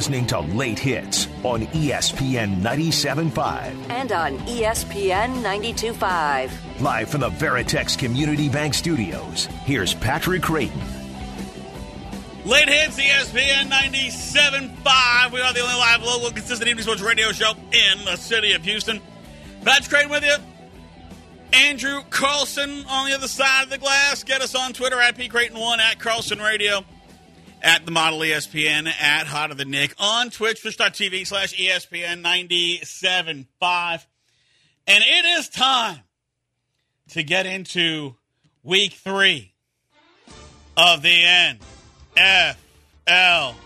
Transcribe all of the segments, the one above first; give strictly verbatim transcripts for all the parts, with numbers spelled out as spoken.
listening to Late Hits on E S P N ninety-seven point five. And on E S P N ninety-two point five. Live from the Veritex Community Bank Studios, here's Patrick Creighton. Late Hits, E S P N ninety-seven point five. We are the only live, local, consistent evening sports radio show in the city of Houston. Patrick Creighton with you. Andrew Carlson on the other side of the glass. Get us on Twitter at P Creighton one, at Carlson Radio, at the Model E S P N, at Hotter Than Nick, on Twitch, twitch.tv slash ESPN ninety-seven point five. And it is time to get into week three of the N F L.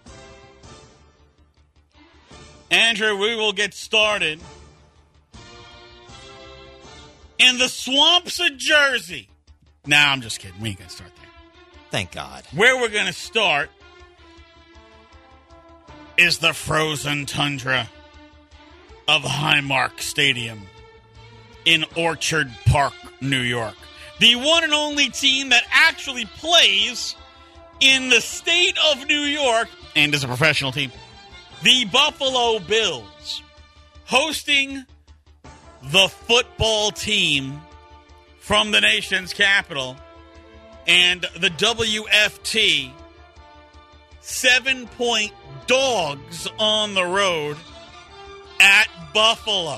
Andrew, we will get started in the swamps of Jersey. Nah, I'm just kidding. We ain't going to start there. Thank God. Where we're going to start is the frozen tundra of Highmark Stadium in Orchard Park, New York. The one and only team that actually plays in the state of New York and is a professional team. The Buffalo Bills hosting the football team from the nation's capital, and the W F T seven-point dogs on the road at Buffalo.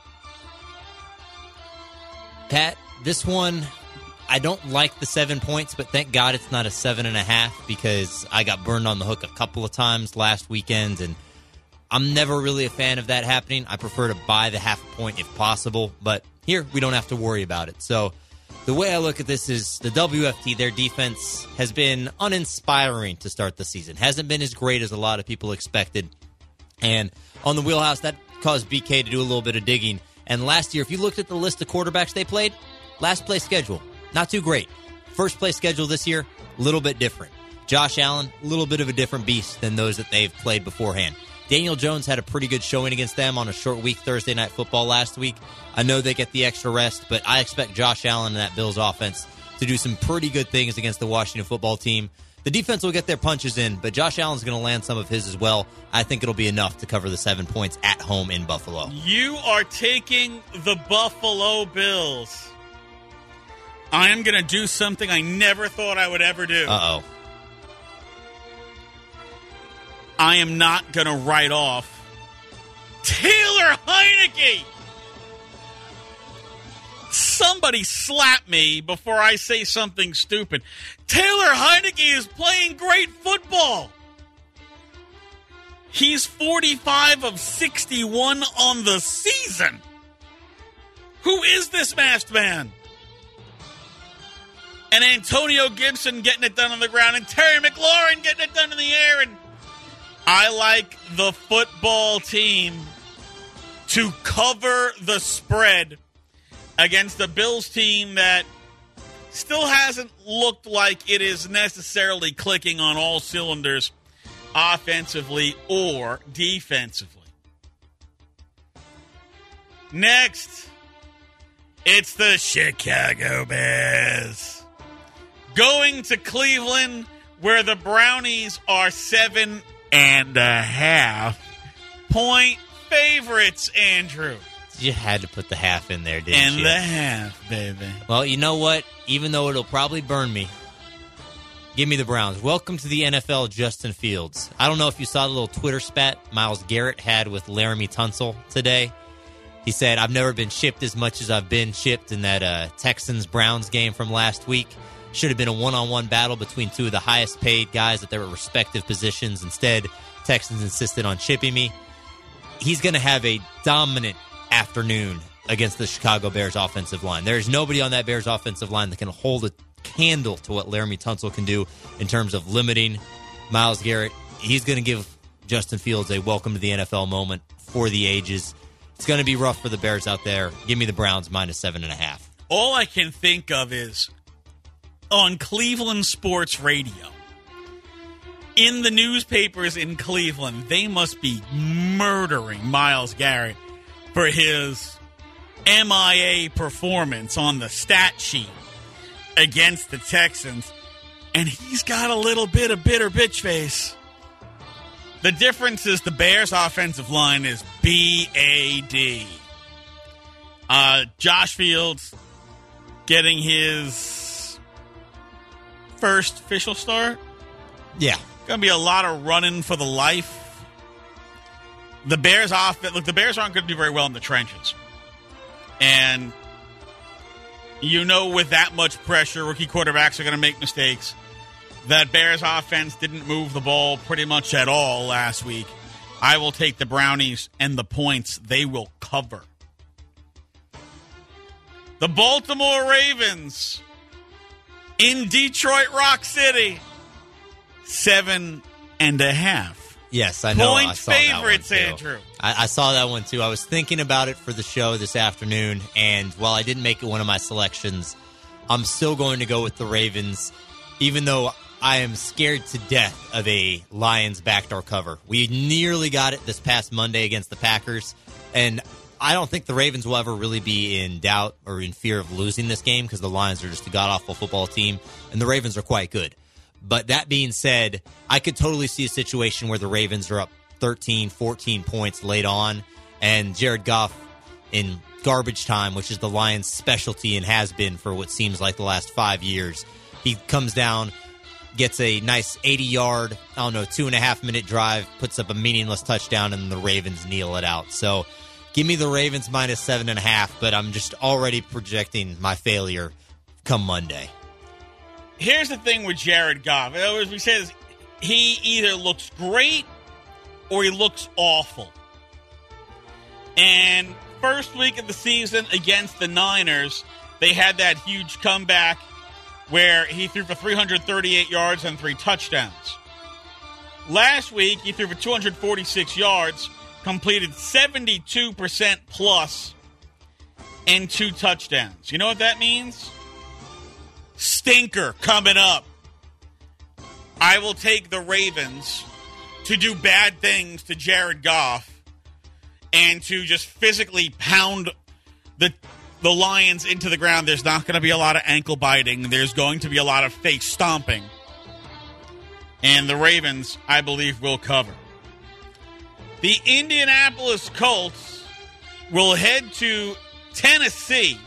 Pat, this one, I don't like the seven points, but thank God it's not a seven and a half because I got burned on the hook a couple of times last weekend, and I'm never really a fan of that happening. I prefer to buy the half point if possible, but here we don't have to worry about it. So the way I look at this is the W F T, their defense has been uninspiring to start the season. Hasn't been as great as a lot of people expected. And on the wheelhouse, that caused B K to do a little bit of digging. And last year, if you looked at the list of quarterbacks they played, last place schedule, not too great. First place schedule this year, a little bit different. Josh Allen, a little bit of a different beast than those that they've played beforehand. Daniel Jones had a pretty good showing against them on a short week Thursday Night Football last week. I know they get the extra rest, but I expect Josh Allen and that Bills offense to do some pretty good things against the Washington football team. The defense will get their punches in, but Josh Allen's going to land some of his as well. I think it'll be enough to cover the seven points at home in Buffalo. You are taking the Buffalo Bills. I am going to do something I never thought I would ever do. Uh-oh. I am not going to write off Taylor Heinicke. Somebody slap me before I say something stupid. Taylor Heinicke is playing great football. He's forty-five of sixty-one on the season. Who is this masked man? And Antonio Gibson getting it done on the ground, and Terry McLaurin getting it done in the air, and I like the football team to cover the spread against the Bills team that still hasn't looked like it is necessarily clicking on all cylinders offensively or defensively. Next, it's the Chicago Bears going to Cleveland, where the Brownies are seven and a half point favorites, Andrew. You had to put the half in there, didn't and you? And the half, baby. Well, you know what? Even though it'll probably burn me, give me the Browns. Welcome to the N F L, Justin Fields. I don't know if you saw the little Twitter spat Myles Garrett had with Laramie Tunsil today. He said, I've never been shipped as much as I've been shipped in that uh, Texans-Browns game from last week. Should have been a one-on-one battle between two of the highest-paid guys at their respective positions. Instead, Texans insisted on shipping me. He's going to have a dominant afternoon against the Chicago Bears offensive line. There's nobody on that Bears offensive line that can hold a candle to what Laramie Tunsil can do in terms of limiting Myles Garrett. He's going to give Justin Fields a welcome to the N F L moment for the ages. It's going to be rough for the Bears out there. Give me the Browns minus seven and a half. All I can think of is on Cleveland sports radio, in the newspapers in Cleveland, they must be murdering Myles Garrett for his M I A performance on the stat sheet against the Texans. And he's got a little bit of bitter bitch face. The difference is the Bears' offensive line is B A D. Uh, Josh Fields getting his first official start. Yeah. Going to be a lot of running for the life. The Bears' offense, look, the Bears aren't going to do very well in the trenches. And you know, with that much pressure, rookie quarterbacks are going to make mistakes. That Bears offense didn't move the ball pretty much at all last week. I will take the Brownies and the points. They will cover. The Baltimore Ravens in Detroit Rock City, seven and a half. Yes, I know. Point I saw favorites, that one too. Andrew. I, I saw that one too. I was thinking about it for the show this afternoon, and while I didn't make it one of my selections, I'm still going to go with the Ravens, even though I am scared to death of a Lions backdoor cover. We nearly got it this past Monday against the Packers, and I don't think the Ravens will ever really be in doubt or in fear of losing this game because the Lions are just a god-awful football team, and the Ravens are quite good. But that being said, I could totally see a situation where the Ravens are up thirteen, fourteen points late on, and Jared Goff in garbage time, which is the Lions' specialty and has been for what seems like the last five years, he comes down, gets a nice eighty-yard, I don't know, two-and-a-half-minute drive, puts up a meaningless touchdown, and the Ravens kneel it out. So give me the Ravens minus seven and a half, but I'm just already projecting my failure come Monday. Here's the thing with Jared Goff. As we said, he either looks great or he looks awful. And first week of the season against the Niners, they had that huge comeback where he threw for three hundred thirty-eight yards and three touchdowns. Last week, he threw for two hundred forty-six yards, completed seventy-two percent plus, and two touchdowns. You know what that means? Stinker coming up. I will take the Ravens to do bad things to Jared Goff and to just physically pound the the Lions into the ground. There's not going to be a lot of ankle biting. There's going to be a lot of face stomping. And the Ravens, I believe, will cover. The Indianapolis Colts will head to Tennessee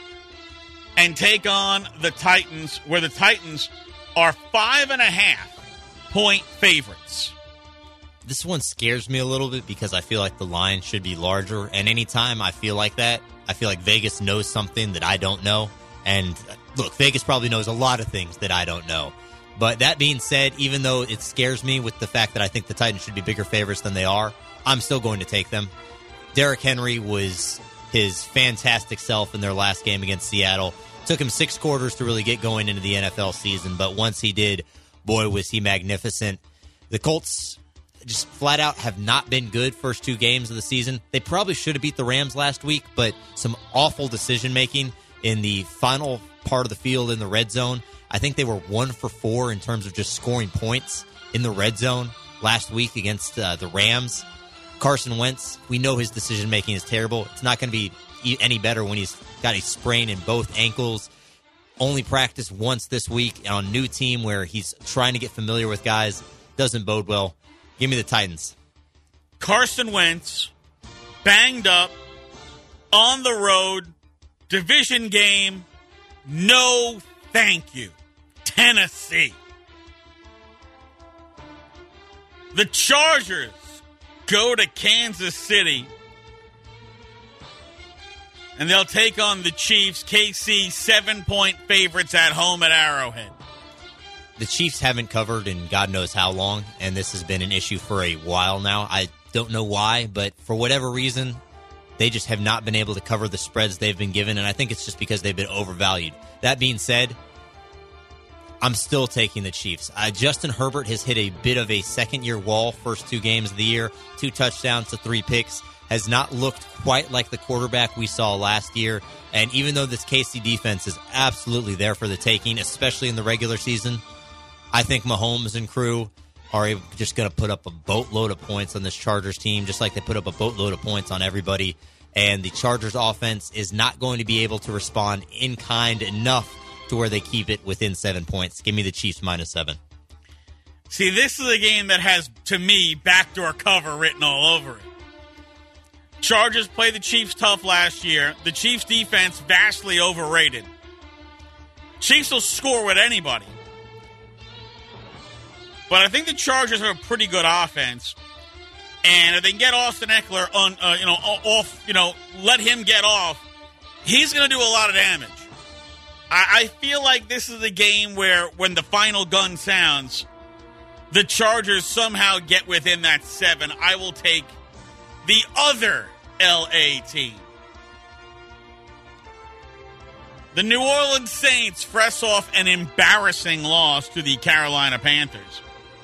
and take on the Titans, where the Titans are five and a half point favorites. This one scares me a little bit because I feel like the line should be larger. And anytime I feel like that, I feel like Vegas knows something that I don't know. And look, Vegas probably knows a lot of things that I don't know. But that being said, even though it scares me with the fact that I think the Titans should be bigger favorites than they are, I'm still going to take them. Derrick Henry was his fantastic self in their last game against Seattle. Took him six quarters to really get going into the N F L season, but once he did, boy, was he magnificent. The Colts just flat out have not been good first two games of the season. They probably should have beat the Rams last week, but some awful decision-making in the final part of the field in the red zone. I think they were one for four in terms of just scoring points in the red zone last week against uh, the Rams. Carson Wentz, we know his decision-making is terrible. It's not going to be any better when he's got a sprain in both ankles. Only practiced once this week on a new team where he's trying to get familiar with guys. Doesn't bode well. Give me the Titans. Carson Wentz, banged up, on the road, division game, no thank you. Tennessee. The Chargers go to Kansas City, and they'll take on the Chiefs. K C, seven-point favorites at home at Arrowhead. The Chiefs haven't covered in God knows how long, and this has been an issue for a while now. I don't know why, but for whatever reason, they just have not been able to cover the spreads they've been given, and I think it's just because they've been overvalued. That being said, I'm still taking the Chiefs. Uh, Justin Herbert has hit a bit of a second-year wall first two games of the year, two touchdowns to three picks, has not looked quite like the quarterback we saw last year, and even though this K C defense is absolutely there for the taking, especially in the regular season, I think Mahomes and crew are just going to put up a boatload of points on this Chargers team, just like they put up a boatload of points on everybody. And the Chargers offense is not going to be able to respond in kind enough to where they keep it within seven points. Give me the Chiefs minus seven. See, this is a game that has, to me, backdoor cover written all over it. Chargers played the Chiefs tough last year. The Chiefs' defense vastly overrated. Chiefs will score with anybody. But I think the Chargers have a pretty good offense. And if they can get Austin Eckler on, uh, you know, off, you know, let him get off, he's going to do a lot of damage. I, I feel like this is a game where when the final gun sounds, the Chargers somehow get within that seven. I will take the other L A team. The New Orleans Saints fresh off an embarrassing loss to the Carolina Panthers.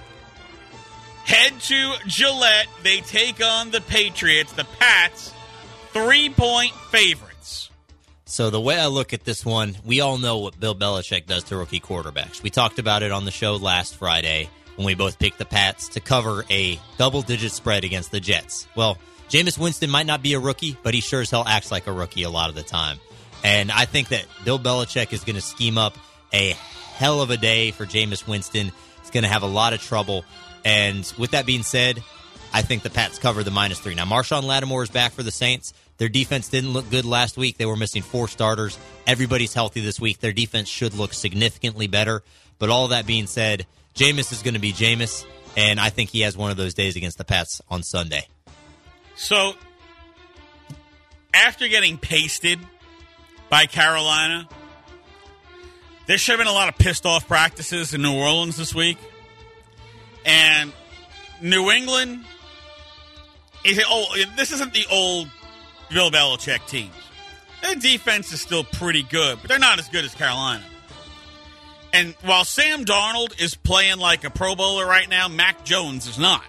Head to Gillette. They take on the Patriots. The Pats, three-point favorites. So the way I look at this one, we all know what Bill Belichick does to rookie quarterbacks. We talked about it on the show last Friday when we both picked the Pats to cover a double-digit spread against the Jets. Well, Jameis Winston might not be a rookie, but he sure as hell acts like a rookie a lot of the time. And I think that Bill Belichick is going to scheme up a hell of a day for Jameis Winston. He's going to have a lot of trouble. And with that being said, I think the Pats cover the minus three. Now, Marshawn Lattimore is back for the Saints. Their defense didn't look good last week. They were missing four starters. Everybody's healthy this week. Their defense should look significantly better. But all that being said, Jameis is going to be Jameis, and I think he has one of those days against the Pats on Sunday. So, after getting pasted by Carolina, there should have been a lot of pissed-off practices in New Orleans this week. And New England, is it, oh, this isn't the old Bill Belichick teams. Their defense is still pretty good, but they're not as good as Carolina. And while Sam Darnold is playing like a Pro Bowler right now, Mac Jones is not.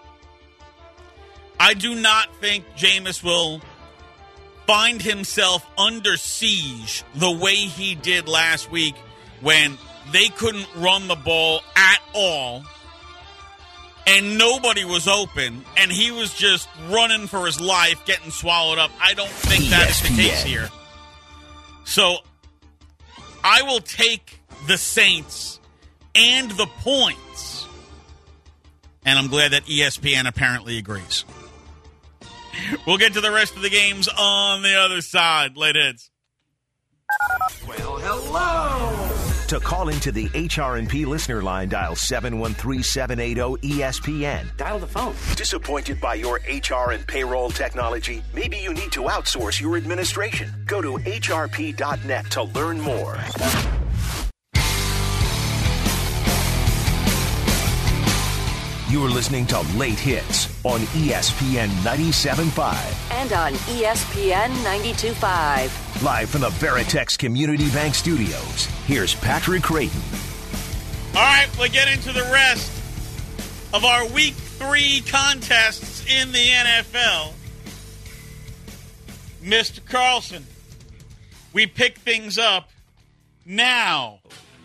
I do not think Jameis will find himself under siege the way he did last week when they couldn't run the ball at all and nobody was open, and he was just running for his life, getting swallowed up. I don't think that is the case here. So I will take the Saints and the points, and I'm glad that E S P N apparently agrees. We'll get to the rest of the games on the other side. Late hits. Well, hello. To call into the H R and P listener line, dial seven one three, seven eight zero, E S P N. Dial the phone. Disappointed by your H R and payroll technology? Maybe you need to outsource your administration. Go to H R P dot net to learn more. You're listening to Late Hits on E S P N ninety-seven point five. And on E S P N ninety-two point five. Live from the Veritex Community Bank Studios, here's Patrick Creighton. All right, we'll get into the rest of our Week three contests in the N F L. Mister Carlson, we pick things up now.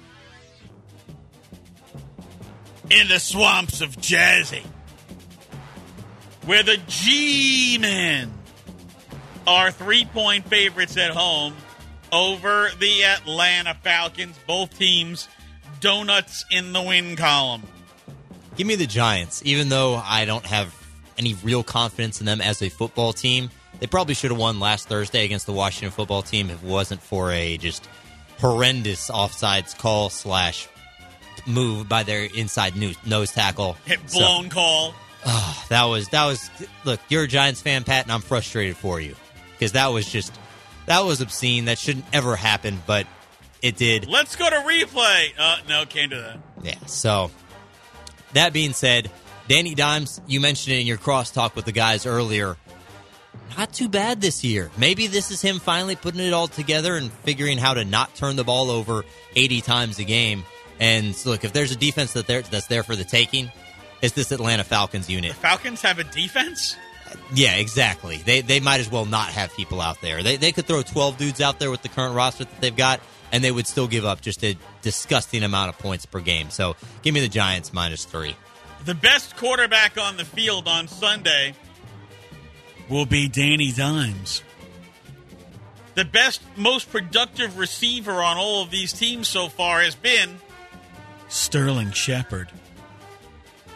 In the swamps of Jersey, where the G-Men are three-point favorites at home over the Atlanta Falcons. Both teams, donuts in the win column. Give me the Giants, even though I don't have any real confidence in them as a football team. They probably should have won last Thursday against the Washington football team if it wasn't for a just horrendous offsides call slash move by their inside nose tackle. Hit blown so, call. Oh, that was, that was, look, you're a Giants fan, Pat, and I'm frustrated for you. Because that was just, that was obscene. That shouldn't ever happen, but it did. Let's go to replay. Uh, no, can't do that. Yeah, so, that being said, Danny Dimes, you mentioned it in your crosstalk with the guys earlier. Not too bad this year. Maybe this is him finally putting it all together and figuring how to not turn the ball over eighty times a game. And look, if there's a defense that there, that's there for the taking, it's this Atlanta Falcons unit. The Falcons have a defense? Yeah, exactly. They they might as well not have people out there. They they could throw twelve dudes out there with the current roster that they've got, and they would still give up just a disgusting amount of points per game. So give me the Giants minus three. The best quarterback on the field on Sunday will be Danny Dimes. The best, most productive receiver on all of these teams so far has been Sterling Shepard.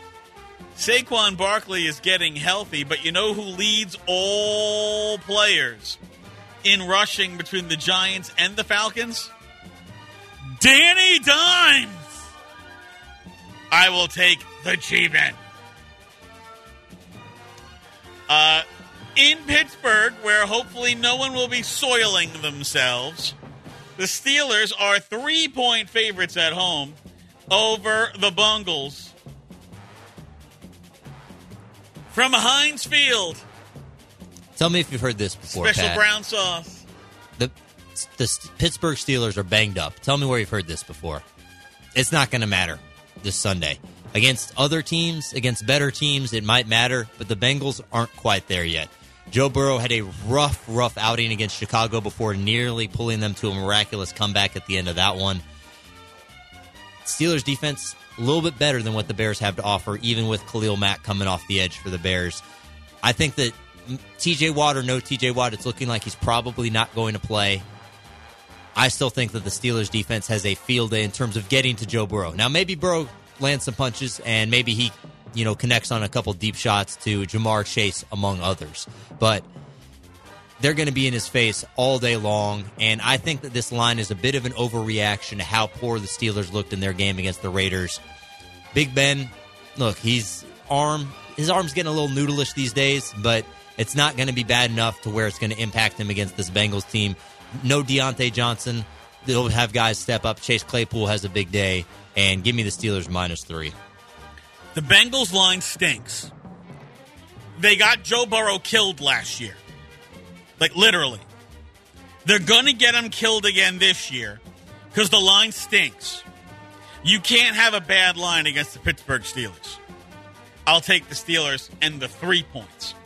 Saquon Barkley is getting healthy, but you know who leads all players in rushing between the Giants and the Falcons? Danny Dimes. I will take the G-Men. Uh, in Pittsburgh, where hopefully no one will be soiling themselves, the Steelers are three-point favorites at home over the Bengals. From Heinz Field. Tell me if you've heard this before, Special Pat. brown sauce. The, the Pittsburgh Steelers are banged up. Tell me where you've heard this before. It's not going to matter this Sunday. Against other teams, against better teams, it might matter, but the Bengals aren't quite there yet. Joe Burrow had a rough, rough outing against Chicago before nearly pulling them to a miraculous comeback at the end of that one. Steelers defense, a little bit better than what the Bears have to offer, even with Khalil Mack coming off the edge for the Bears. I think that T J Watt or no T J Watt, it's looking like he's probably not going to play. I still think that the Steelers defense has a field day in terms of getting to Joe Burrow. Now, maybe Burrow lands some punches, and maybe he, you know, connects on a couple deep shots to Jamar Chase, among others. But they're going to be in his face all day long, and I think that this line is a bit of an overreaction to how poor the Steelers looked in their game against the Raiders. Big Ben, look, he's arm, his arm's getting a little noodleish these days, but it's not going to be bad enough to where it's going to impact him against this Bengals team. No Deontay Johnson. They'll have guys step up. Chase Claypool has a big day, and give me the Steelers minus three. The Bengals line stinks. They got Joe Burrow killed last year. Like, literally. They're going to get him killed again this year because the line stinks. You can't have a bad line against the Pittsburgh Steelers. I'll take the Steelers and the three points.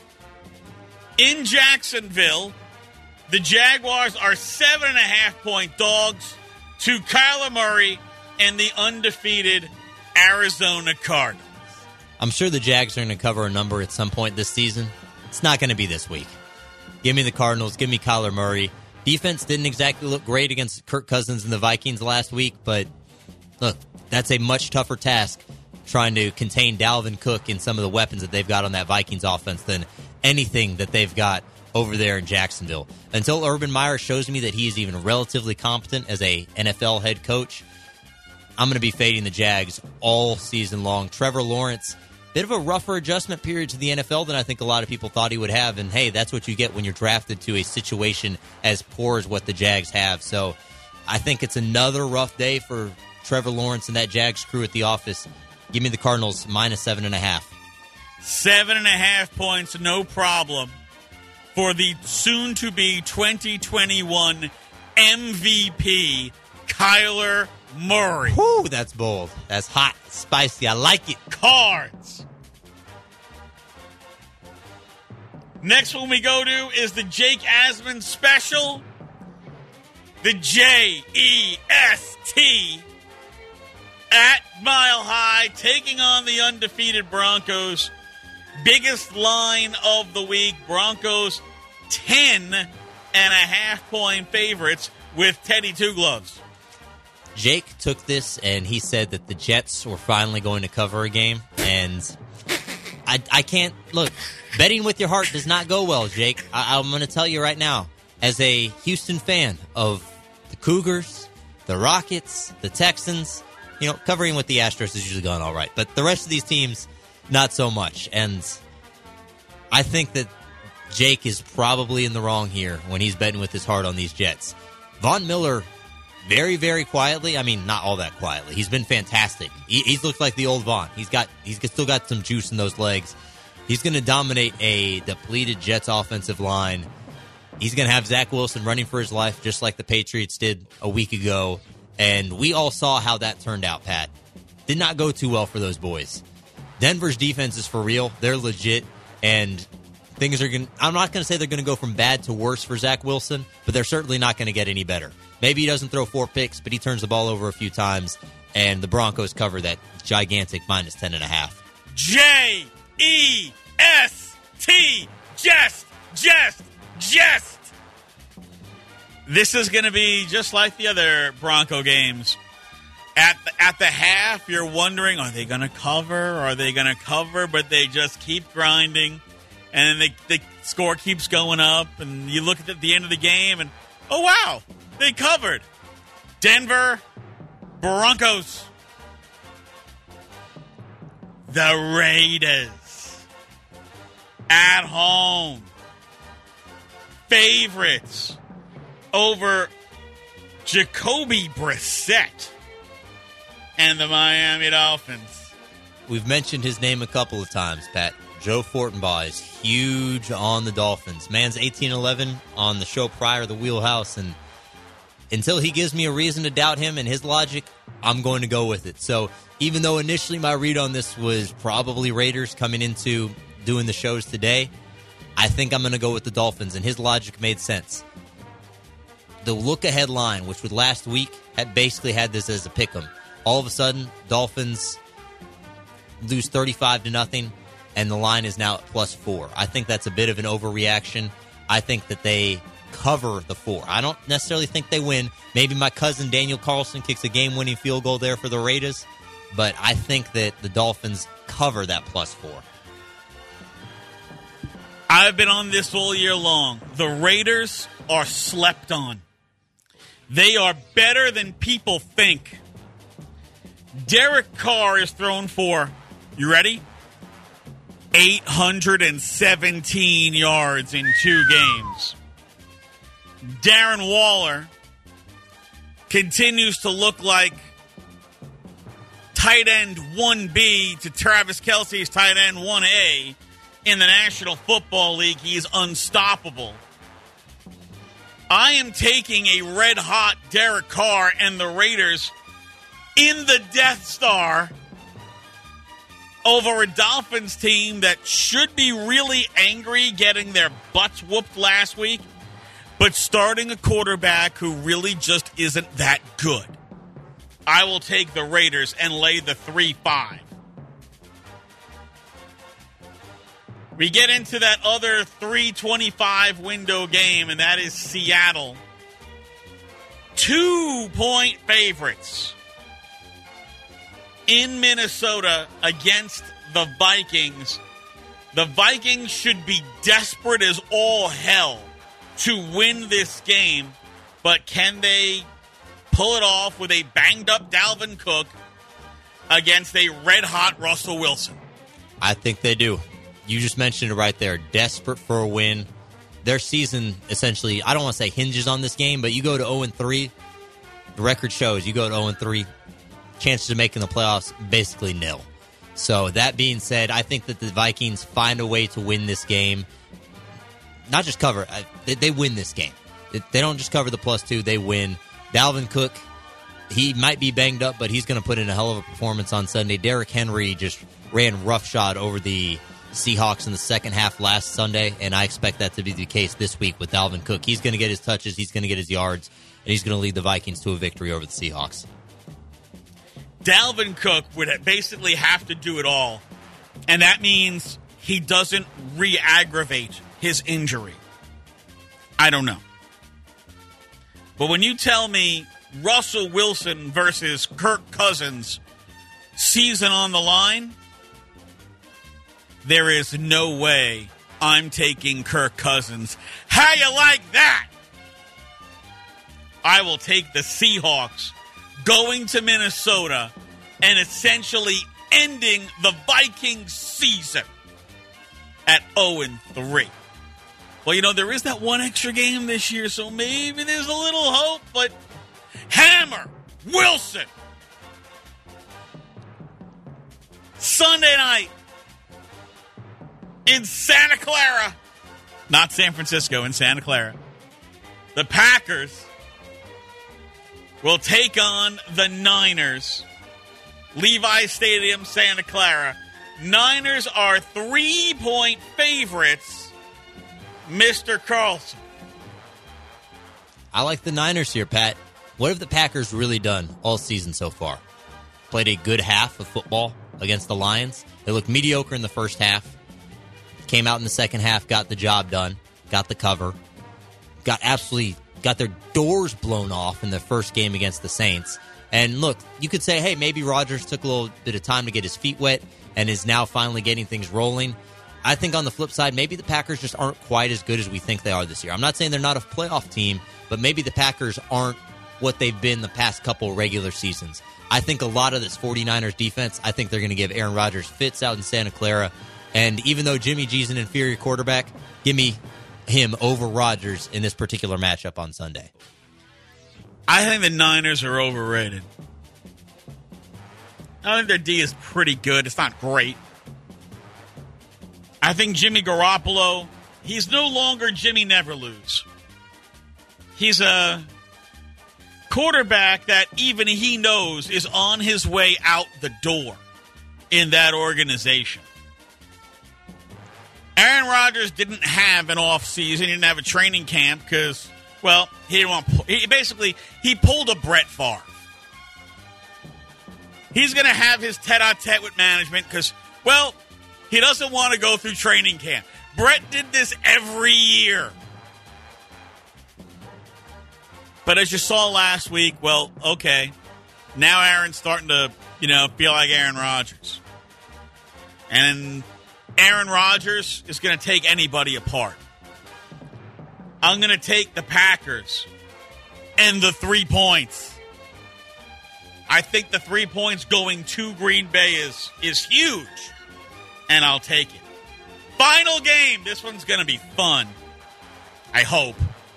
In Jacksonville, the Jaguars are seven and a half point dogs to Kyler Murray and the undefeated Arizona Cardinals. I'm sure the Jags are going to cover a number at some point this season. It's not going to be this week. Give me the Cardinals. Give me Kyler Murray. Defense didn't exactly look great against Kirk Cousins and the Vikings last week, but look, that's a much tougher task trying to contain Dalvin Cook and some of the weapons that they've got on that Vikings offense than anything that they've got over there in Jacksonville. Until Urban Meyer shows me that he is even relatively competent as a N F L head coach, I'm going to be fading the Jags all season long. Trevor Lawrence, bit of a rougher adjustment period to the N F L than I think a lot of people thought he would have. And, hey, that's what you get when you're drafted to a situation as poor as what the Jags have. So I think it's another rough day for Trevor Lawrence and that Jags crew at the office. Give me the Cardinals minus seven and a half. Seven and a half points, no problem, for the soon-to-be twenty twenty-one M V P, Kyler Murray. Whoo, that's bold. That's hot, spicy. I like it. Cards. Next one we go to is the Jake Asman special. The J E S T at Mile High, taking on the undefeated Broncos. Biggest line of the week. Broncos ten and a half point favorites with Teddy Two Gloves. Jake took this and he said that the Jets were finally going to cover a game. And I, I can't, look, betting with your heart does not go well, Jake. I, I'm going to tell you right now, as a Houston fan of the Cougars, the Rockets, the Texans, you know, covering with the Astros is usually going all right. But the rest of these teams, not so much. And I think that Jake is probably in the wrong here when he's betting with his heart on these Jets. Von Miller, very, very quietly, I mean, not all that quietly, he's been fantastic. He, he's looked like the old Von. He's got, he's still got some juice in those legs. He's going to dominate a depleted Jets offensive line. He's going to have Zach Wilson running for his life just like the Patriots did a week ago. And we all saw how that turned out, Pat. Did not go too well for those boys. Denver's defense is for real. They're legit. And things are going I'm not going to say they're going to go from bad to worse for Zach Wilson, but they're certainly not going to get any better. Maybe he doesn't throw four picks, but he turns the ball over a few times, and the Broncos cover that gigantic minus ten and a half. J E S T. Jest. Jest. Jest. This is going to be just like the other Bronco games. At the, at the half, you're wondering, are they going to cover? Are they going to cover? But they just keep grinding, and the, the score keeps going up, and you look at the end of the game, and, oh, wow, they covered. Denver Broncos. The Raiders. At home. Favorites over Jacoby Brissett and the Miami Dolphins. We've mentioned his name a couple of times, Pat. Joe Fortenbaugh is huge on the Dolphins. Man's eighteen eleven on the show prior, the Wheelhouse, and until he gives me a reason to doubt him and his logic, I'm going to go with it. So even though initially my read on this was probably Raiders coming into doing the shows today, I think I'm going to go with the Dolphins, and his logic made sense. The look-ahead line, which with last week had basically had this as a pick-em. All of a sudden, Dolphins lose thirty-five to nothing, and the line is now at plus four. I think that's a bit of an overreaction. I think that they cover the four. I don't necessarily think they win. Maybe my cousin Daniel Carlson kicks a game-winning field goal there for the Raiders, but I think that the Dolphins cover that plus four. I've been on this all year long. The Raiders are slept on. They are better than people think. Derek Carr is thrown for, you ready? eight hundred seventeen yards in two games. Darren Waller continues to look like tight end one B to Travis Kelce's tight end one A in the National Football League. He is unstoppable. I am taking a red-hot Derek Carr and the Raiders in the Death Star over a Dolphins team that should be really angry getting their butts whooped last week, but starting a quarterback who really just isn't that good. I will take the Raiders and lay the three five. We get into that other three twenty-five window game, and that is Seattle. Two-point favorites in Minnesota against the Vikings. The Vikings should be desperate as all hell to win this game, but can they pull it off with a banged-up Dalvin Cook against a red-hot Russell Wilson? I think they do. You just mentioned it right there. Desperate for a win. Their season essentially, I don't want to say hinges on this game, but you go to oh and three, the record shows you go to oh and three, chances of making the playoffs basically nil. So that being said, I think that the Vikings find a way to win this game. Not just cover, they, they win this game. They don't just cover the plus two, they win. Dalvin Cook, he might be banged up, but he's going to put in a hell of a performance on Sunday. Derrick Henry just ran roughshod over the Seahawks in the second half last Sunday, and I expect that to be the case this week with Dalvin Cook. He's going to get his touches, he's going to get his yards, and he's going to lead the Vikings to a victory over the Seahawks. Dalvin Cook would basically have to do it all, and that means he doesn't re-aggravate his injury. I don't know. But when you tell me Russell Wilson versus Kirk Cousins, season on the line, there is no way I'm taking Kirk Cousins. How you like that? I will take the Seahawks going to Minnesota and essentially ending the Vikings season at oh and three. Well, you know, there is that one extra game this year, so maybe there's a little hope, but hammer Wilson. Sunday night in Santa Clara, not San Francisco, in Santa Clara, the Packers will take on the Niners. Levi Stadium, Santa Clara. Niners are three-point favorites, Mister Carlson. I like the Niners here, Pat. What have the Packers really done all season so far? Played a good half of football against the Lions. They looked mediocre in the first half. Came out in the second half, got the job done, got the cover, got absolutely got their doors blown off in the first game against the Saints. And look, you could say, hey, maybe Rodgers took a little bit of time to get his feet wet and is now finally getting things rolling. I think on the flip side, maybe the Packers just aren't quite as good as we think they are this year. I'm not saying they're not a playoff team, but maybe the Packers aren't what they've been the past couple regular seasons. I think a lot of this 49ers defense, I think they're going to give Aaron Rodgers fits out in Santa Clara. And even though Jimmy G's an inferior quarterback, give me him over Rodgers in this particular matchup on Sunday. I think the Niners are overrated. I think their D is pretty good. It's not great. I think Jimmy Garoppolo, he's no longer Jimmy Neverlose. He's a quarterback that even he knows is on his way out the door in that organization. Aaron Rodgers didn't have an offseason. He didn't have a training camp because, well, he didn't want. He basically he pulled a Brett Favre. He's going to have his tete-a-tete with management because, well, he doesn't want to go through training camp. Brett did this every year. But as you saw last week, well, okay, now Aaron's starting to, you know, feel like Aaron Rodgers. And Aaron Rodgers is going to take anybody apart. I'm going to take the Packers and the three points. I think the three points going to Green Bay is, is huge, and I'll take it. Final game. This one's going to be fun. I hope.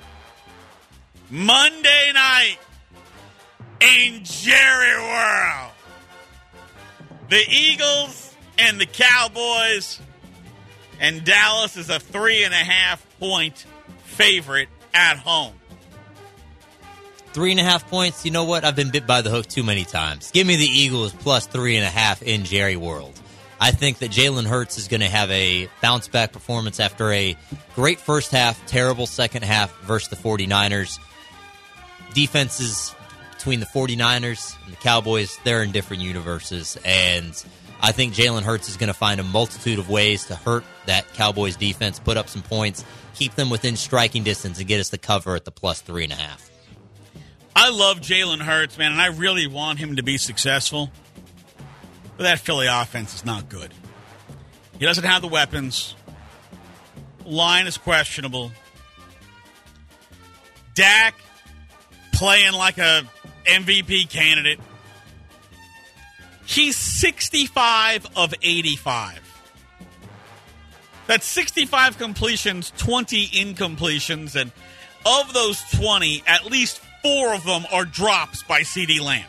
Monday night in Jerry World. The Eagles and the Cowboys, and Dallas is a three and a half point favorite at home. Three and a half points. You know what? I've been bit by the hook too many times. Give me the Eagles plus three and a half in Jerry World. I think that Jalen Hurts is going to have a bounce-back performance after a great first half, terrible second half versus the 49ers. Defenses between the 49ers and the Cowboys, they're in different universes. And I think Jalen Hurts is going to find a multitude of ways to hurt that Cowboys defense, put up some points, keep them within striking distance, and get us the cover at the plus three and a half. I love Jalen Hurts, man, and I really want him to be successful. But that Philly offense is not good. He doesn't have the weapons. Line is questionable. Dak playing like a M V P candidate. He's sixty-five of eighty-five. That's sixty-five completions, twenty incompletions, and of those twenty, at least four of them are drops by CeeDee Lamb.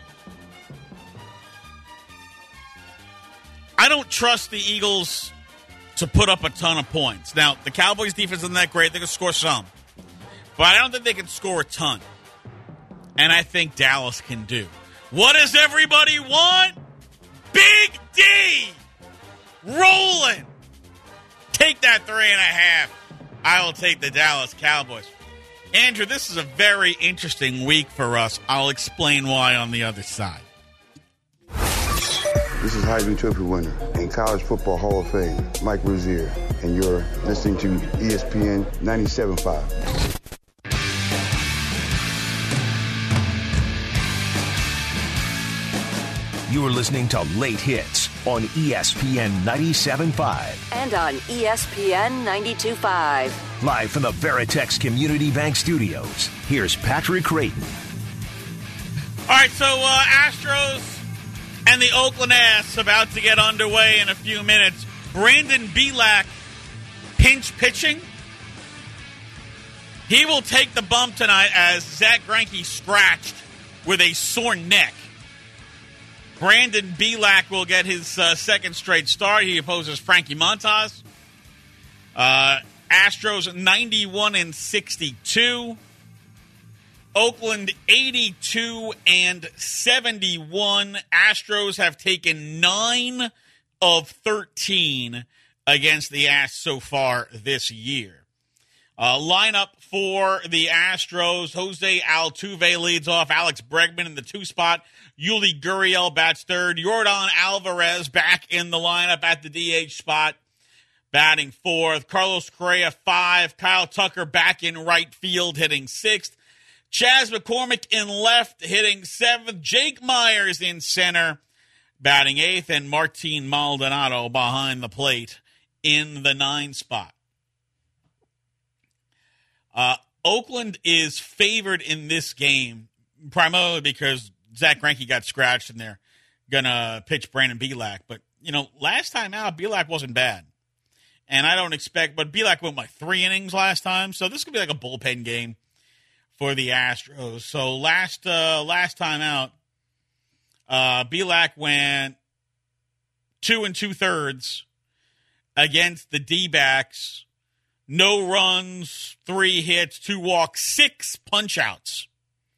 I don't trust the Eagles to put up a ton of points. Now, the Cowboys' defense isn't that great. They can score some. But I don't think they can score a ton. And I think Dallas can do. What does everybody want? Big D! Rolling! Take that three and a half. I will take the Dallas Cowboys. Andrew, this is a very interesting week for us. I'll explain why on the other side. This is Heisman Trophy winner and College Football Hall of Fame, Mike Rozier, and you're listening to E S P N ninety-seven point five. You are listening to Late Hits on E S P N ninety-seven point five. And on E S P N ninety-two point five. Live from the Veritex Community Bank Studios, here's Patrick Creighton. All right, so uh, Astros and the Oakland A's about to get underway in a few minutes. Brandon Bielak pinch pitching. He will take the bump tonight as Zach Greinke scratched with a sore neck. Brandon Bielak will get his uh, second straight start. He opposes Frankie Montas. Uh, Astros ninety-one and sixty-two. Oakland eighty-two and seventy-one. Astros have taken nine of thirteen against the A's so far this year. Uh, lineup for the Astros: Jose Altuve leads off. Alex Bregman in the two spot. Yuli Gurriel bats third. Yordan Alvarez back in the lineup at the D H spot, batting fourth. Carlos Correa five. Kyle Tucker back in right field, hitting sixth. Chaz McCormick in left, hitting seventh. Jake Myers in center, batting eighth. And Martin Maldonado behind the plate in the nine spot. Uh, Oakland is favored in this game, primarily because Zach Greinke got scratched and they're going to pitch Brandon Bielak. But, you know, last time out, Bielak wasn't bad. And I don't expect, but Bielak went like three innings last time, so this could be like a bullpen game for the Astros. So last uh, last time out, uh, Bielak went two and two thirds against the D-backs. No runs, three hits, two walks, six punch-outs.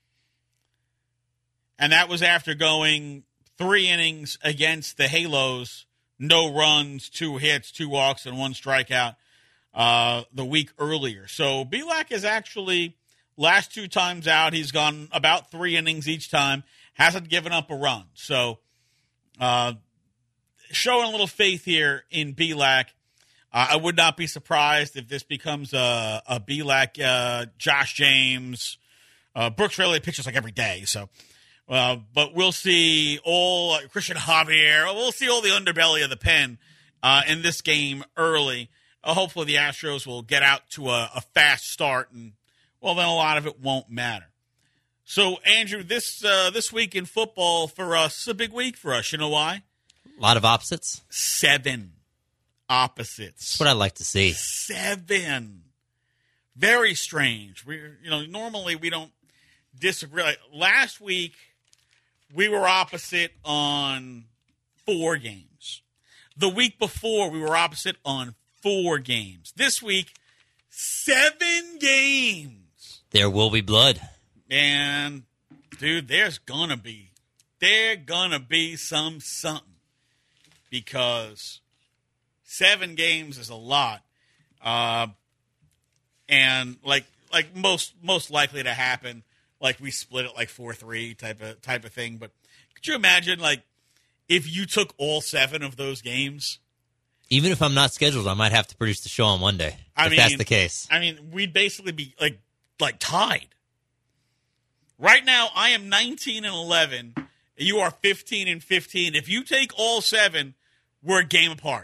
And that was after going three innings against the Halos. No runs, two hits, two walks, and one strikeout uh, the week earlier. So Bielak is actually, last two times out, he's gone about three innings each time, hasn't given up a run. So uh, showing a little faith here in Bielak. Uh, I would not be surprised if this becomes a, a Bielak, uh, Josh James. Uh, Brooks Raley pitches like every day, so... Uh, but we'll see all uh, Christian Javier. We'll see all the underbelly of the pen uh, in this game early. Uh, hopefully the Astros will get out to a, a fast start, and, well, then a lot of it won't matter. So, Andrew, this uh, this week in football for us, a big week for us. You know why? A lot of opposites. Seven opposites. That's what I like to see. Seven. Very strange. We, you know, normally we don't disagree. Like last week, we were opposite on four games. The week before, we were opposite on four games. This week, seven games. There will be blood. And, dude, there's gonna be. There gonna be some something. Because seven games is a lot. Uh, and, like, like most most likely to happen, like we split it like four three type of type of thing. But could you imagine, like, if you took all seven of those games? Even if I'm not scheduled, I might have to produce the show on Monday. I if mean, that's the case. I mean, we'd basically be like like tied. Right now, I am nineteen and eleven. You are fifteen and fifteen. If you take all seven, we're a game apart.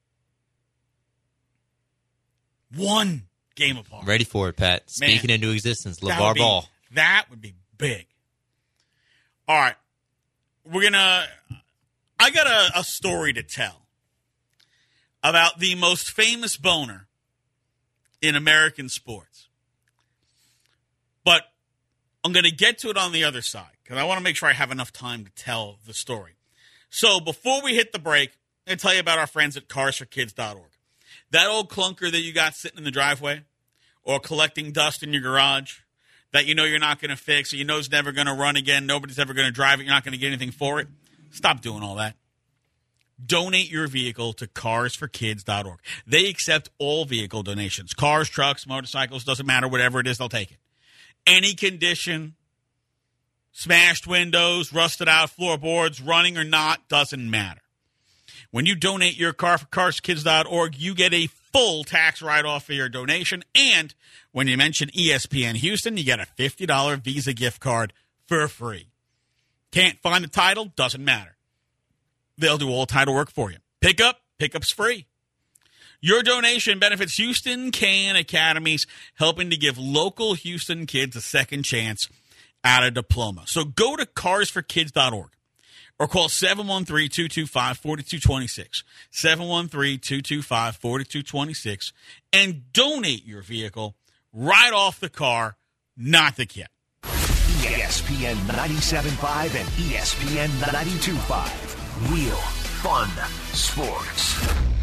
One game apart. Ready for it, Pat. Man, Speaking into existence, that LeVar would be- Ball. That would be big. All right. We're going to – I got a, a story to tell about the most famous boner in American sports. But I'm going to get to it on the other side because I want to make sure I have enough time to tell the story. So before we hit the break, I'm going to tell you about our friends at cars for kids dot org. That old clunker that you got sitting in the driveway or collecting dust in your garage that you know you're not going to fix, or you know it's never going to run again, nobody's ever going to drive it, you're not going to get anything for it, stop doing all that. Donate your vehicle to cars for kids dot org. They accept all vehicle donations. Cars, trucks, motorcycles, doesn't matter, whatever it is, they'll take it. Any condition, smashed windows, rusted out floorboards, running or not, doesn't matter. When you donate your car for cars for kids dot org, you get a full tax write-off for your donation. And when you mention E S P N Houston, you get a fifty dollars Visa gift card for free. Can't find the title? Doesn't matter. They'll do all the title work for you. Pickup? Pickup's free. Your donation benefits Houston Can Academies, helping to give local Houston kids a second chance at a diploma. So go to cars for kids dot org. Or call seven one three, two two five, four two two six, seven one three, two two five, four two two six, and donate your vehicle right off the car, not the kit. E S P N ninety-seven point five and E S P N ninety-two point five. Real fun sports.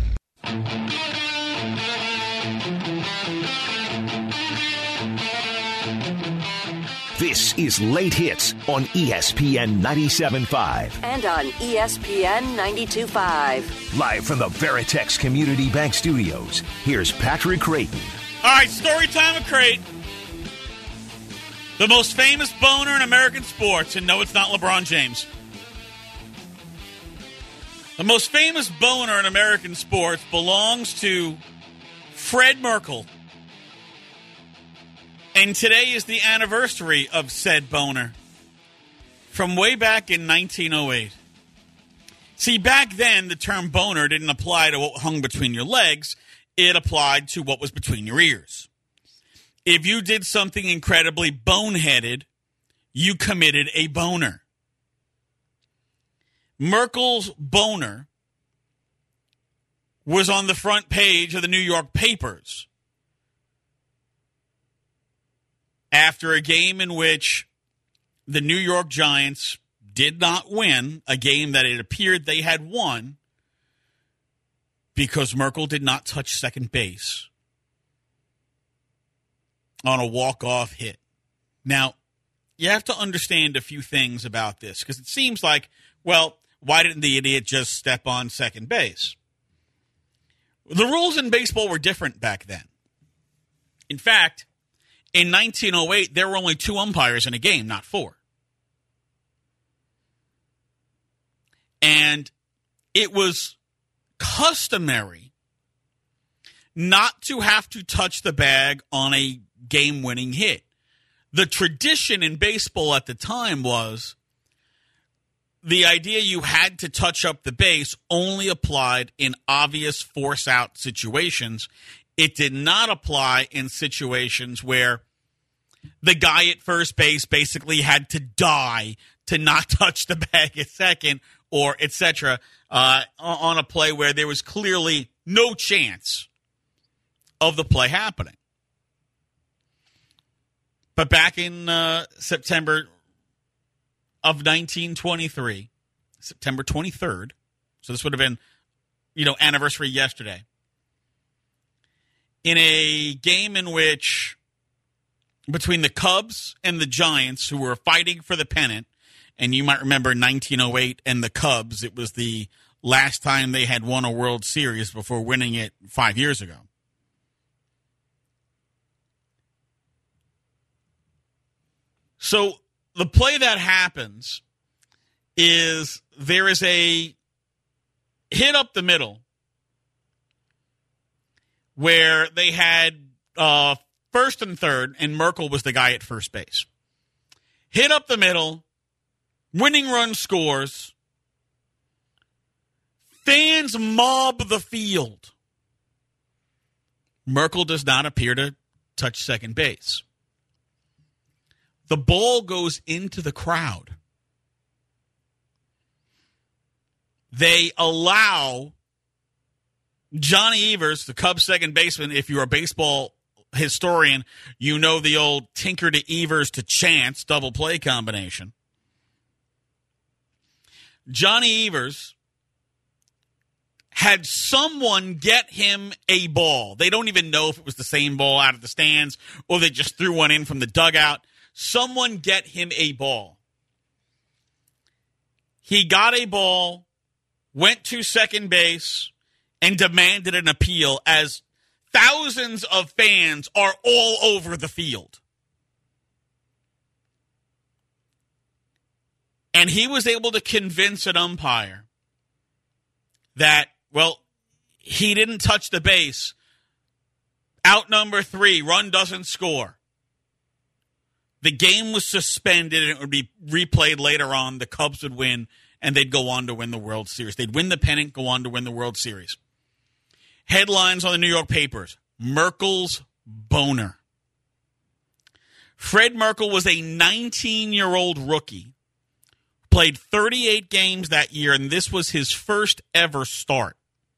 This is Late Hits on E S P N ninety-seven point five. And on E S P N ninety-two point five. Live from the Veritex Community Bank Studios, here's Patrick Creighton. All right, story time of Crate. The most famous boner in American sports, and no, it's not LeBron James. The most famous boner in American sports belongs to Fred Merkle. And today is the anniversary of said boner from way back in nineteen oh eight. See, back then, the term boner didn't apply to what hung between your legs. It applied to what was between your ears. If you did something incredibly boneheaded, you committed a boner. Merkel's boner was on the front page of the New York papers after a game in which the New York Giants did not win, a game that it appeared they had won because Merkel did not touch second base on a walk-off hit. Now, you have to understand a few things about this because it seems like, well, why didn't the idiot just step on second base? The rules in baseball were different back then. In fact, in nineteen oh eight, there were only two umpires in a game, not four. And it was customary not to have to touch the bag on a game-winning hit. The tradition in baseball at the time was the idea you had to touch up the base only applied in obvious force-out situations. It did not apply in situations where the guy at first base basically had to die to not touch the bag at second, or et cetera, uh, on a play where there was clearly no chance of the play happening. But back in uh, September of nineteen twenty-three, September twenty-third, so this would have been, you know, anniversary yesterday, in a game in which between the Cubs and the Giants, who were fighting for the pennant, and you might remember nineteen oh eight and the Cubs, it was the last time they had won a World Series before winning it five years ago. So the play that happens is there is a hit up the middle where they had uh, first and third, and Merkel was the guy at first base. Hit up the middle, winning run scores, fans mob the field. Merkel does not appear to touch second base. The ball goes into the crowd. They allow Johnny Evers, the Cubs second baseman, if you're a baseball historian, you know the old Tinker to Evers to Chance double play combination. Johnny Evers had someone get him a ball. They don't even know if it was the same ball out of the stands or they just threw one in from the dugout. Someone get him a ball. He got a ball, went to second base, and demanded an appeal as thousands of fans are all over the field. And he was able to convince an umpire that, well, he didn't touch the base. Out number three, run doesn't score. The game was suspended and it would be replayed later on. The Cubs would win and they'd go on to win the World Series. They'd win the pennant, go on to win the World Series. Headlines on the New York papers, Merkel's boner. Fred Merkel was a nineteen-year-old rookie, played thirty-eight games that year, and this was his first ever start.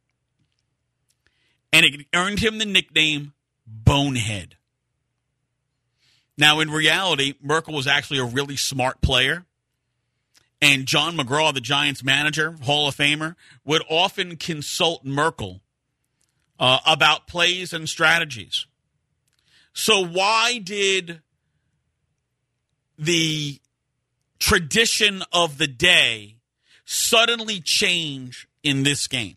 And it earned him the nickname Bonehead. Now, in reality, Merkel was actually a really smart player. And John McGraw, the Giants manager, Hall of Famer, would often consult Merkel uh, about plays and strategies. So why did the tradition of the day suddenly change in this game?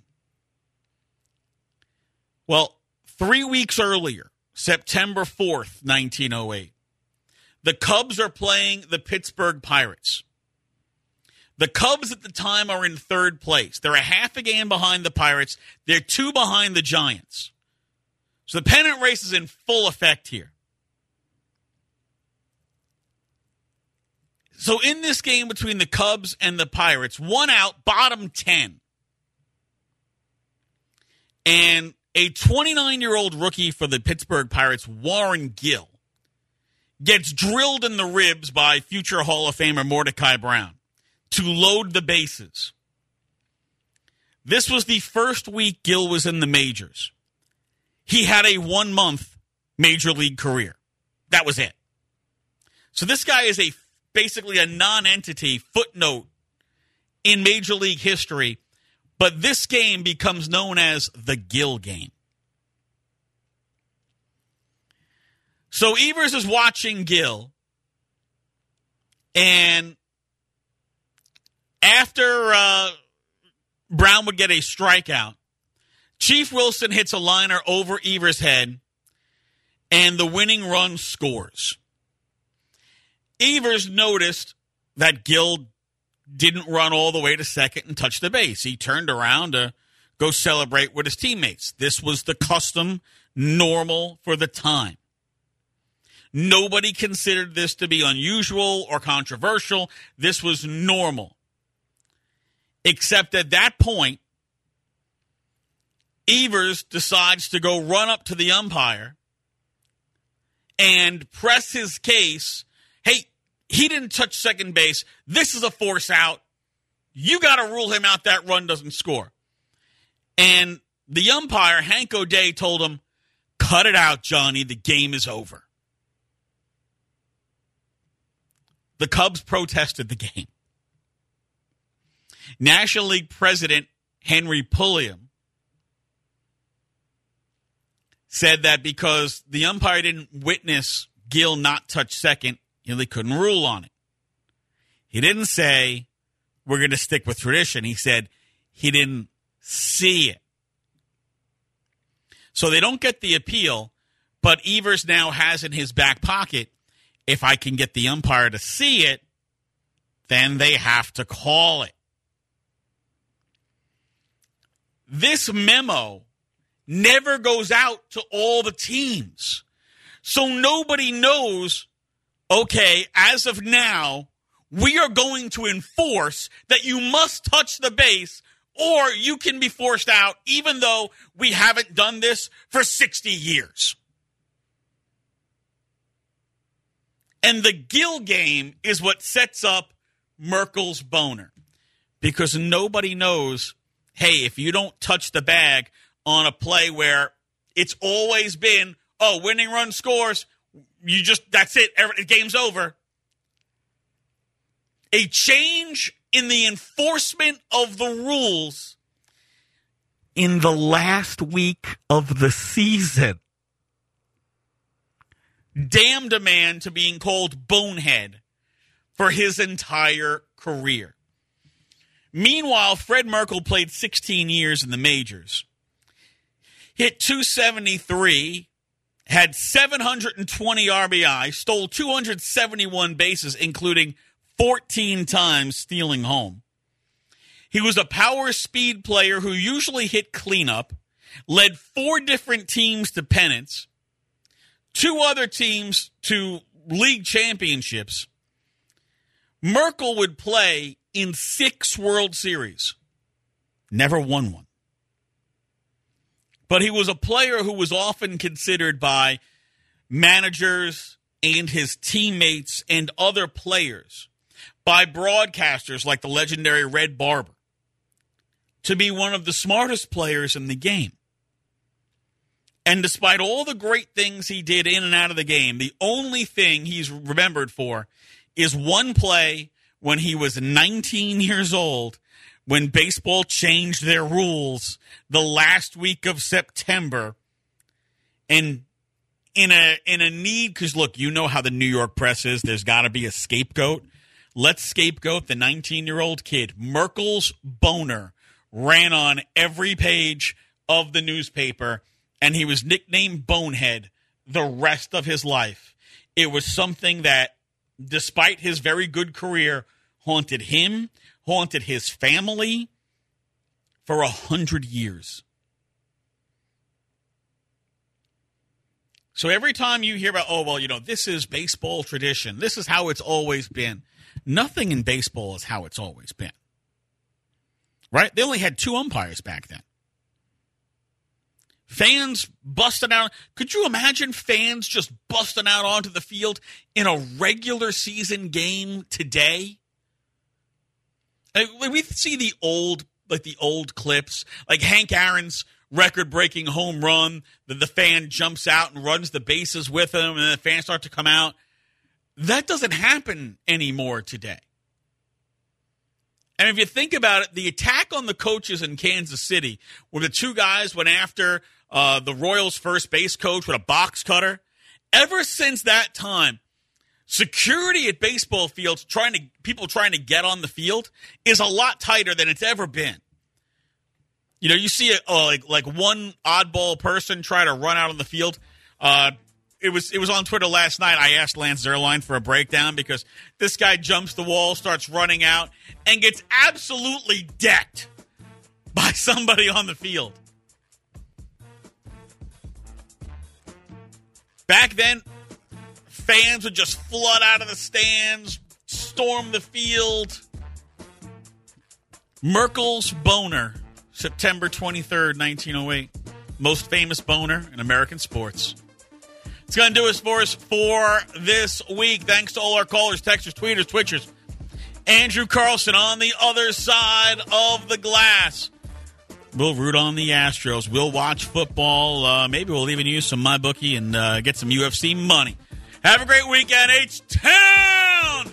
Well, three weeks earlier, September fourth, nineteen oh eight, the Cubs are playing the Pittsburgh Pirates. The Cubs at the time are in third place. They're a half a game behind the Pirates. They're two behind the Giants. So the pennant race is in full effect here. So in this game between the Cubs and the Pirates, one out, bottom ten. And a twenty-nine-year-old rookie for the Pittsburgh Pirates, Warren Gill, gets drilled in the ribs by future Hall of Famer Mordecai Brown to load the bases. This was the first week Gill was in the majors. He had a one-month major league career. That was it. So this guy is a basically a non-entity footnote in major league history, but this game becomes known as the Gill game. So Evers is watching Gill, and after uh, Brown would get a strikeout, Chief Wilson hits a liner over Evers' head, and the winning run scores. Evers noticed that Gill didn't run all the way to second and touch the base. He turned around to go celebrate with his teammates. This was the custom, normal for the time. Nobody considered this to be unusual or controversial. This was normal. Except at that point, Evers decides to go run up to the umpire and press his case. Hey, he didn't touch second base. This is a force out. You got to rule him out. That run doesn't score. And the umpire, Hank O'Day, told him, cut it out, Johnny. The game is over. The Cubs protested the game. National League President Henry Pulliam said that because the umpire didn't witness Gill not touch second, you know, they couldn't rule on it. He didn't say, we're going to stick with tradition. He said he didn't see it. So they don't get the appeal, but Evers now has in his back pocket, if I can get the umpire to see it, then they have to call it. This memo never goes out to all the teams. So nobody knows, okay, as of now, we are going to enforce that you must touch the base or you can be forced out, even though we haven't done this for sixty years. And the Gill game is what sets up Merkel's boner. Because nobody knows, hey, if you don't touch the bag on a play where it's always been, oh, winning run scores, you just, that's it, the game's over. A change in the enforcement of the rules in the last week of the season damned a man to being called bonehead for his entire career. Meanwhile, Fred Merkel played sixteen years in the majors. Hit two seventy-three, had seven hundred twenty R B I, stole two hundred seventy-one bases, including fourteen times stealing home. He was a power speed player who usually hit cleanup, led four different teams to pennants, two other teams to league championships. Merkel would play in six World Series. Never won one. But he was a player who was often considered by managers and his teammates and other players, by broadcasters like the legendary Red Barber, to be one of the smartest players in the game. And despite all the great things he did in and out of the game, the only thing he's remembered for is one play when he was nineteen years old, when baseball changed their rules the last week of September. And in a in a need, because look, you know how the New York press is, there's got to be a scapegoat. Let's scapegoat the nineteen-year-old kid. Merkel's boner ran on every page of the newspaper, and he was nicknamed Bonehead the rest of his life. It was something that, despite his very good career, haunted him, haunted his family for a hundred years. So every time you hear about, oh, well, you know, this is baseball tradition, this is how it's always been, nothing in baseball is how it's always been. Right? They only had two umpires back then. Fans busting out. Could you imagine fans just busting out onto the field in a regular season game today? When we see the old, like the old clips, like Hank Aaron's record-breaking home run, that the fan jumps out and runs the bases with him, and then the fans start to come out. That doesn't happen anymore today. And if you think about it, the attack on the coaches in Kansas City, where the two guys went after uh, the Royals' first base coach with a box cutter, ever since that time, security at baseball fields, trying to people trying to get on the field, is a lot tighter than it's ever been. You know, you see a, uh, like like one oddball person try to run out on the field. Uh, it was it was on Twitter last night. I asked Lance Zierlein for a breakdown because this guy jumps the wall, starts running out, and gets absolutely decked by somebody on the field. Back then, fans would just flood out of the stands, storm the field. Merkel's boner, September twenty-third, nineteen oh eight. Most famous boner in American sports. It's going to do us for us for this week. Thanks to all our callers, texters, tweeters, twitchers. Andrew Carlson on the other side of the glass. We'll root on the Astros. We'll watch football. Uh, maybe we'll even use some MyBookie and uh, get some U F C money. Have a great weekend, H-Town!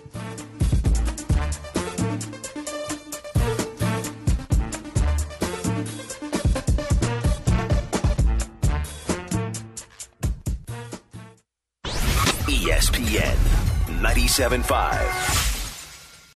E S P N ninety-seven point five.